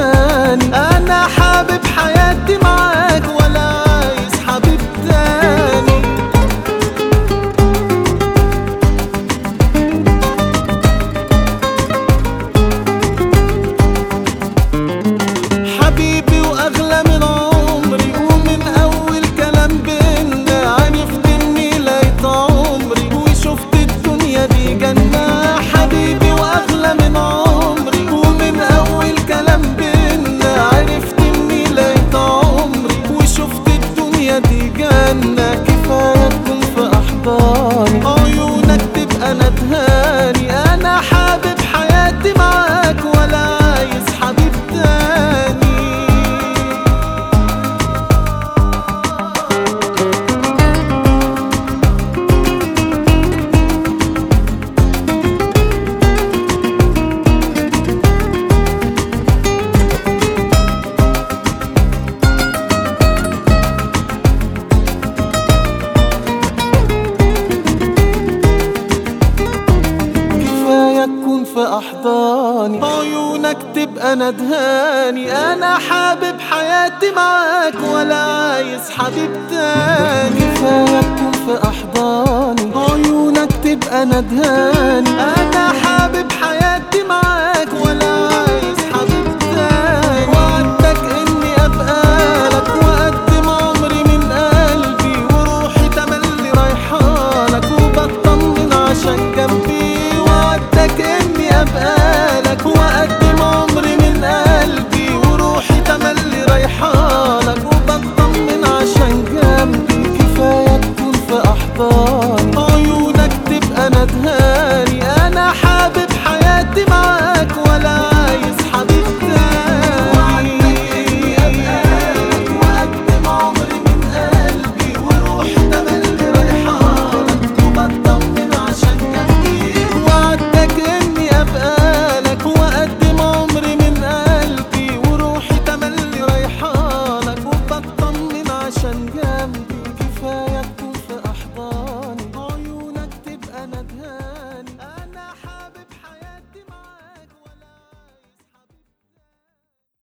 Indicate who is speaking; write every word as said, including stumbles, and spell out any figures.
Speaker 1: ندهاني. انا حابب حياتي معاك ولا عايز حبيب تاني. حبيبي واغلى من عمري، ومن اول كلام بينا عرفت اني لقيت عمري وشفت الدنيا دي جنة. حبيبي واغلى من عمري، ومن اول كلام بينا عرفت اني لقيت عمري وشفت الدنيا دي جنة. كفاية تكون في احضاني، عيونك تبقى ندهاني. انا حابب حياتي معاك ولا عايز حبيب تاني. تكون في احضاني، عيونك تبقى ندهاني. انا حابب حياتي معاك ولا عايز حبيب تاني. كفاية تكون في احضاني، عيونك تبقى ندهاني. انا حابب